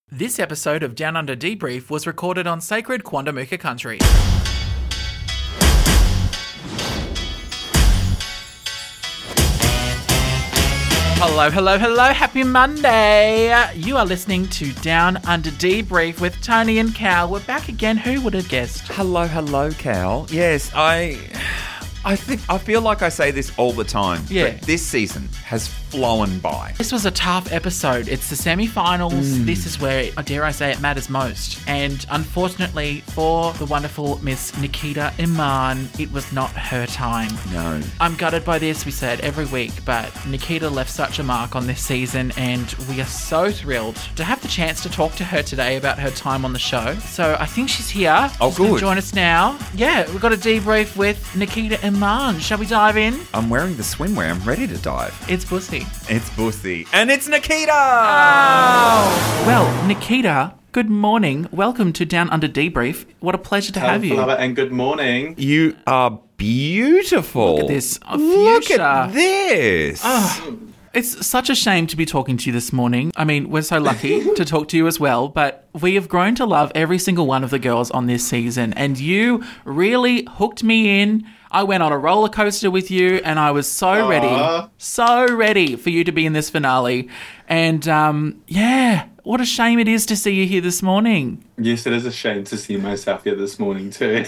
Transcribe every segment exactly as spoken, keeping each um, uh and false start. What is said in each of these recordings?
This episode of Down Under Debrief was recorded on sacred Quandamooka country. Hello, hello, hello. Happy Monday. You are listening to Down Under Debrief with Tony and Cal. We're back again. Who would have guessed? Hello, hello, Cal. Yes, I... I think I feel like I say this all the time. Yeah. But this season has flown by. This was a tough episode. It's the semi-finals. Mm. This is where, dare I say, it matters most. And unfortunately for the wonderful Miss Nikita Iman, it was not her time. No. I'm gutted by this. We say it every week, but Nikita left such a mark on this season, and we are so thrilled to have the chance to talk to her today about her time on the show. So I think she's here. Oh, she's gonna good. join us now. Yeah, we've got a debrief with Nikita Iman. Shall we dive in? I'm wearing the swimwear. I'm ready to dive. It's Pussy. It's Bussy. And it's Nikita! Oh! Well, Nikita, good morning. Welcome to Down Under Debrief. What a pleasure to have you. Hello, and good morning. You are beautiful. Look at this. Oh, Look fuchsia. at this. Oh, it's such a shame to be talking to you this morning. I mean, we're so lucky to talk to you as well, but we have grown to love every single one of the girls on this season, and you really hooked me in. I went on a roller coaster with you, and I was so Aww. ready, so ready for you to be in this finale. And um, yeah, what a shame it is to see you here this morning. Yes, it is a shame to see myself here this morning too.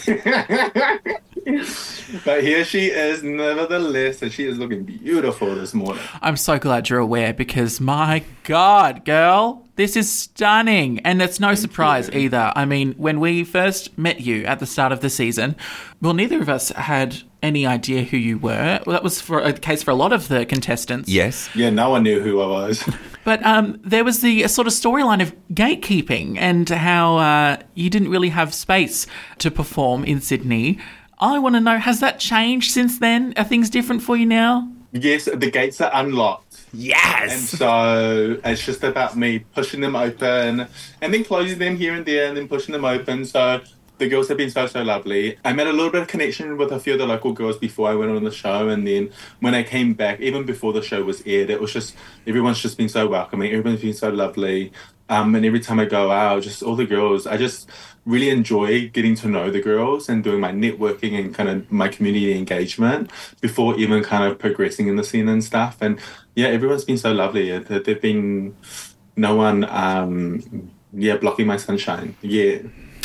But here she is, nevertheless, and she is looking beautiful this morning. I'm so glad you're aware because, my God, girl, this is stunning. And it's no Thank surprise you. either. I mean, when we first met you at the start of the season, well, neither of us had any idea who you were. Well, that was for a case for a lot of the contestants. Yes. Yeah, no one knew who I was. But um, there was the sort of storyline of gatekeeping and how uh, you didn't really have space to perform in Sydney. I want to know, has that changed since then? Are things different for you now? Yes, the gates are unlocked. And Yes. so it's just about me pushing them open and then closing them here and there and then pushing them open. So the girls have been so, so lovely. I made a little bit of connection with a few of the local girls before I went on the show. And then when I came back, even before the show was aired, it was just, everyone's just been so welcoming. Everyone's been so lovely. Um, and every time I go out, just all the girls, I just really enjoy getting to know the girls and doing my networking and kind of my community engagement before even kind of progressing in the scene and stuff. And yeah, everyone's been so lovely. There- There've been no one, um, yeah, blocking my sunshine. Yeah.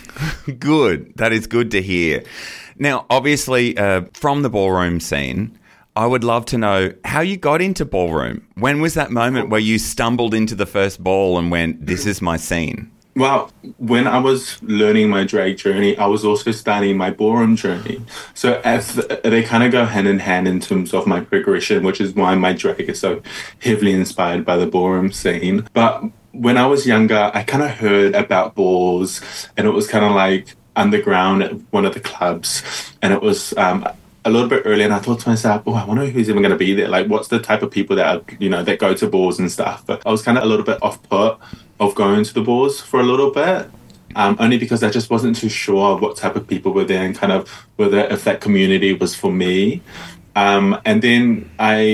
Good. That is good to hear. Now, obviously, uh, from the ballroom scene, I would love to know how you got into ballroom. When was that moment where you stumbled into the first ball and went, this is my scene? Well, when I was learning my drag journey, I was also starting my ballroom journey. So as they kind of go hand in hand in terms of my progression, which is why my drag is so heavily inspired by the ballroom scene. But when I was younger, I kind of heard about balls, and it was kind of like underground at one of the clubs, and it was um, a little bit early, and I thought to myself, oh, I wonder who's even going to be there. Like, what's the type of people that are, you know, that go to balls and stuff. But I was kind of a little bit off put of going to the balls for a little bit, um, only because I just wasn't too sure of what type of people were there and kind of whether if that community was for me. Um, and then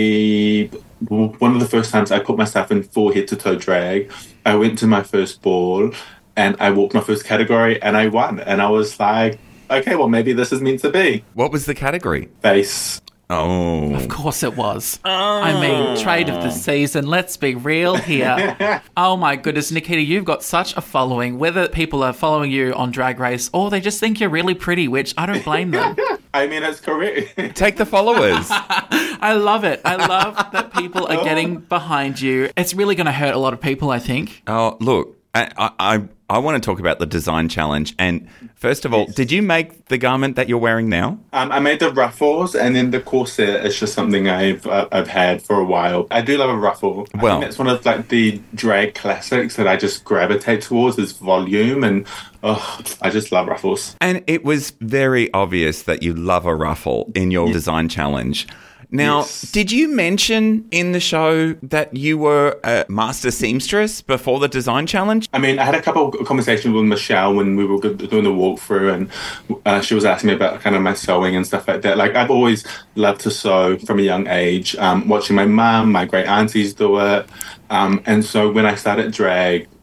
I, one of the first times I put myself in full head to toe drag, I went to my first ball and I walked my first category and I won. And I was like, okay, well, maybe this is meant to be. What was the category? Face. Oh. Of course it was. I mean, trade of the season. Let's be real here. Oh my goodness, Nikita, you've got such a following. Whether people are following you on Drag Race or they just think you're really pretty, which I don't blame them. I mean, it's correct. Take the followers. I love it. I love that people are getting behind you. It's really going to hurt a lot of people, I think. Oh, look, I, I, I want to talk about the design challenge. And first of all, Yes. did you make the garment that you're wearing now? Um, I made the ruffles, and then the corset is just something I've uh, I've had for a while. I do love a ruffle. I Well- think that's one of like the drag classics that I just gravitate towards is volume, and oh, I just love ruffles. And it was very obvious that you love a ruffle in your design challenge. Now, Yes. did you mention in the show that you were a master seamstress before the design challenge? I mean, I had a couple of conversations with Michelle when we were go- doing the walkthrough, and uh, she was asking me about kind of my sewing and stuff like that. Like, I've always loved to sew from a young age, um, watching my mum, my great aunties do it. Um, and so when I started drag,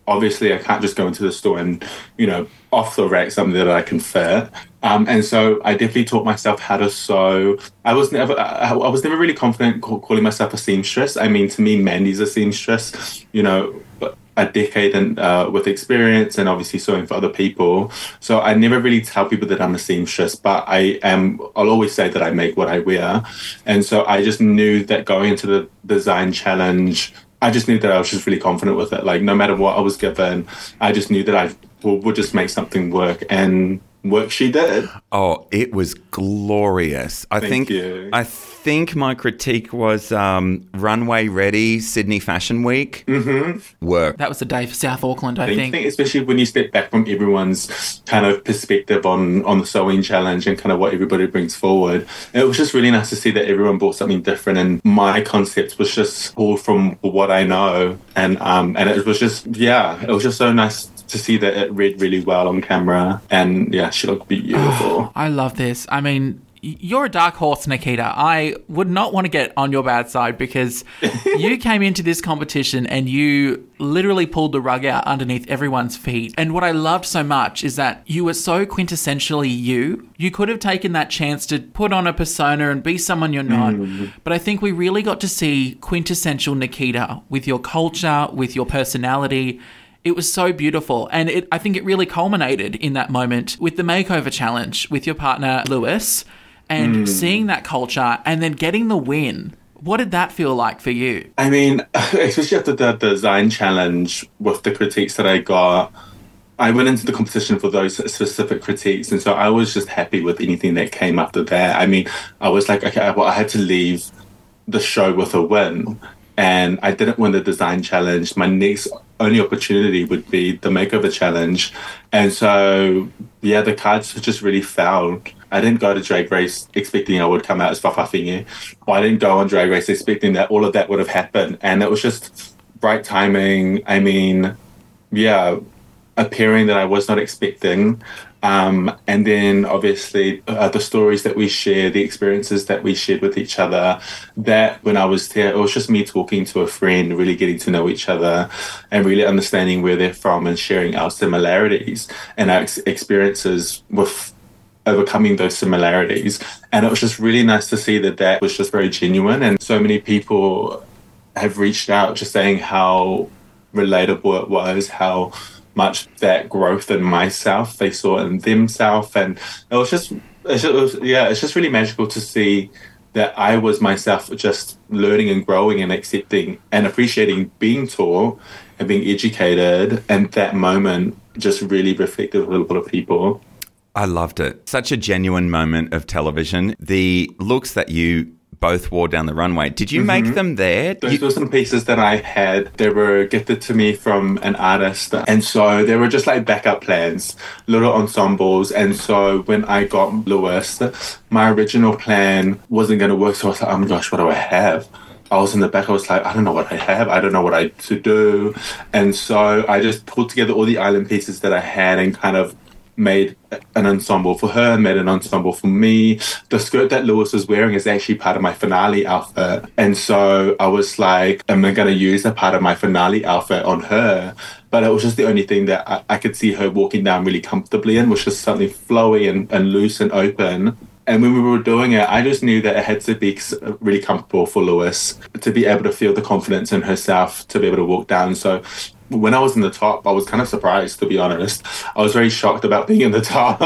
obviously I can't just go into the store and, you know, off the rack something that I can fit. Um, and so I definitely taught myself how to sew. I was never, I, I was never really confident call, calling myself a seamstress. I mean, to me, Mandy's a seamstress, you know, a decade and uh, with experience and obviously sewing for other people. So I never really tell people that I'm a seamstress, but I am, I'll always say that I make what I wear. And so I just knew that going into the design challenge, I just knew that I was just really confident with it. Like, no matter what I was given, I just knew that I would we'll just make something work, and work she did. Oh, it was glorious. I Thank think you. I think my critique was um, runway ready Sydney Fashion Week Mm-hmm. work. That was the day for South Auckland, I I think. think especially when you step back from everyone's kind of perspective on, on the sewing challenge and kind of what everybody brings forward, it was just really nice to see that everyone brought something different, and my concept was just all from what I know, and um and it was just yeah it was just so nice to see that it read really well on camera, and yeah, she looked beautiful. I love this. I mean, y- you're a dark horse, Nikita. I would not want to get on your bad side, because you came into this competition and you literally pulled the rug out underneath everyone's feet. And what I loved so much is that you were so quintessentially you. You could have taken that chance to put on a persona and be someone you're not. Mm. But I think we really got to see quintessential Nikita with your culture, with your personality. It was so beautiful, and it, I think it really culminated in that moment with the makeover challenge with your partner, Lewis, and mm. seeing that culture and then getting the win. What did that feel like for you? I mean, especially after the design challenge with the critiques that I got, I went into the competition for those specific critiques, and so I was just happy with anything that came after that. I mean, I was like, okay, well, I had to leave the show with a win, and I didn't win the design challenge. My next only opportunity would be the makeover challenge. And so, yeah, the cards just really fell. I didn't go to Drag Race expecting I would come out as Whawhawhingi. I didn't go on Drag Race expecting that all of that would have happened. And it was just bright timing. I mean, yeah, a pairing that I was not expecting. Um, and then obviously uh, the stories that we share, the experiences that we shared with each other, that when I was there, it was just me talking to a friend, really getting to know each other and really understanding where they're from and sharing our similarities and our ex- experiences with overcoming those similarities. And it was just really nice to see that that was just very genuine. And so many people have reached out just saying how relatable it was, how much that growth in myself they saw in themselves, and it was just, it's just it was, yeah, it's just really magical to see that I was myself just learning and growing and accepting and appreciating being tall and being educated, and that moment just really reflected a lot of people. I loved it. Such a genuine moment of television. The looks that you both wore down the runway. Did you mm-hmm. make them there? Those you- were some pieces that I had. They were gifted to me from an artist. And so they were just like backup plans, little ensembles. And so when I got Lewis, my original plan wasn't going to work. So I was like, oh my gosh, what do I have? I was in the back, I was like, I don't know what I have. I don't know what I to do. And so I just pulled together all the island pieces that I had and kind of made an ensemble for her, made an ensemble for me. The skirt that Lewis was wearing is actually part of my finale outfit. And so I was like, am I going to use a part of my finale outfit on her? But it was just the only thing that I, I could see her walking down really comfortably in, was just something flowy and, and loose and open. And when we were doing it, I just knew that it had to be really comfortable for Lewis to be able to feel the confidence in herself, to be able to walk down. So when I was in the top, I was kind of surprised, to be honest. I was very shocked about being in the top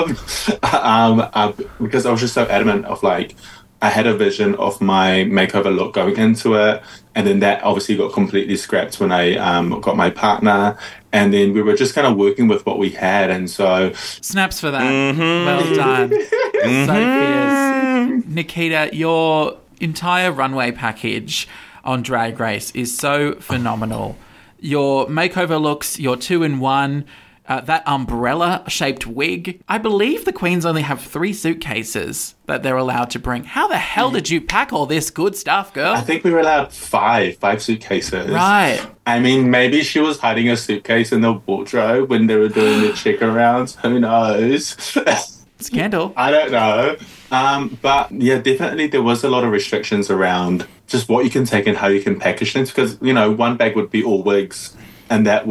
um, uh, because I was just so adamant of like, I had a vision of my makeover look going into it. And then that obviously got completely scrapped when I um, got my partner. And then we were just kind of working with what we had. And so... Snaps for that. Mm-hmm. Well done. Mm-hmm. So fierce. Nikita, your entire runway package on Drag Race is so phenomenal. Your makeover looks, your two-in-one, uh, that umbrella-shaped wig. I believe the queens only have three suitcases that they're allowed to bring. How the hell did you pack all this good stuff, girl? I think we were allowed five, five suitcases. Right. I mean, maybe she was hiding a suitcase in the wardrobe when they were doing the check arounds. Who knows? Scandal. I don't know. Um, but yeah, definitely there was a lot of restrictions around just what you can take and how you can package things, because, you know, one bag would be all wigs and that would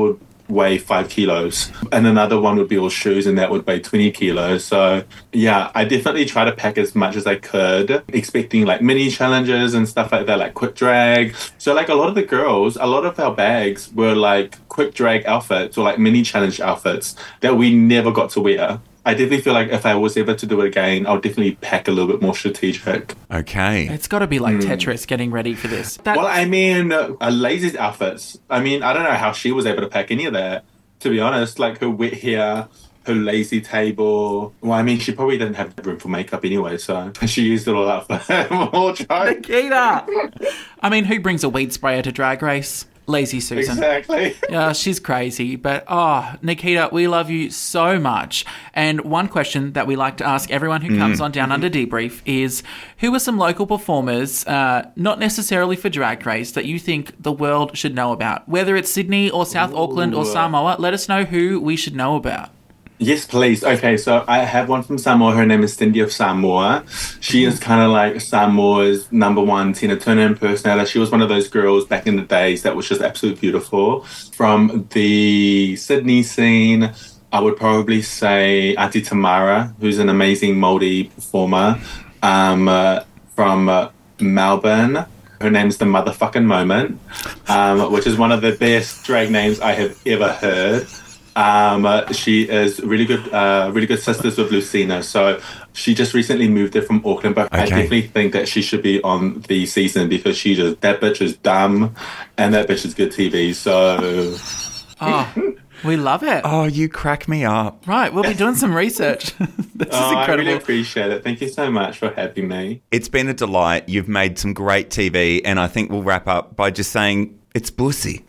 weigh five kilos. And another one would be all shoes, and that would weigh twenty kilos. So yeah, I definitely try to pack as much as I could, expecting like mini challenges and stuff like that, like quick drag. So like a lot of the girls, a lot of our bags were like quick drag outfits or like mini challenge outfits that we never got to wear. I definitely feel like if I was ever to do it again, I'll definitely pack a little bit more strategic. Okay. It's got to be like Tetris getting ready for this. That- Well, I mean, uh, Lazy's outfits. I mean, I don't know how she was able to pack any of that, to be honest. Like her wet hair, her lazy table. Well, I mean, she probably didn't have room for makeup anyway, so she used it all up for more time. Nikita! I mean, who brings a weed sprayer to Drag Race? Lazy Susan. Exactly. Yeah, she's crazy. But, oh, Nikita, we love you so much. And one question that we like to ask everyone who comes on Down Under Debrief is, who are some local performers, uh, not necessarily for Drag Race, that you think the world should know about? Whether it's Sydney or South Ooh. Auckland or Samoa, let us know who we should know about. Yes, please. Okay, so I have one from Samoa. Her name is Cindy of Samoa. She is kind of like Samoa's number one Tina Turner impersonator. She was one of those girls back in the days that was just absolutely beautiful. From the Sydney scene, I would probably say Auntie Tamara, who's an amazing Māori performer. Um, uh, from uh, Melbourne, her name's The Motherfucking Moment, um, which is one of the best drag names I have ever heard. Um, uh, she is really good, uh, really good sisters with Lucina. So she just recently moved there from Auckland, but okay. I definitely think that she should be on the season because she just, that bitch is dumb and that bitch is good T V. So. Oh, we love it. Oh, you crack me up. Right. We'll be doing some research. This oh, is incredible. I really appreciate it. Thank you so much for having me. It's been a delight. You've made some great T V, and I think we'll wrap up by just saying it's bussy.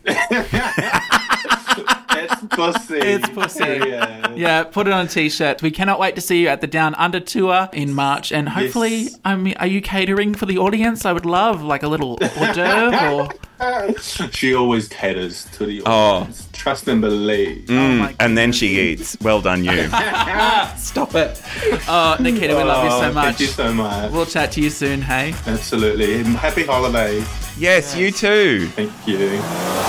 It's pussy. It's pussy. Yeah. Yeah, put it on a t-shirt. We cannot wait to see you at the Down Under tour in March. And hopefully, Yes. I mean, are you catering for the audience? I would love like a little hors d'oeuvre or... She always caters to the Oh. audience. Trust and believe. Mm, my and then she eats. Well done, you. Stop it. Oh, Nikita, we love you so Oh, much. Thank you so much. We'll chat to you soon, hey? Absolutely. Happy holidays. Yes, you too. Thank you.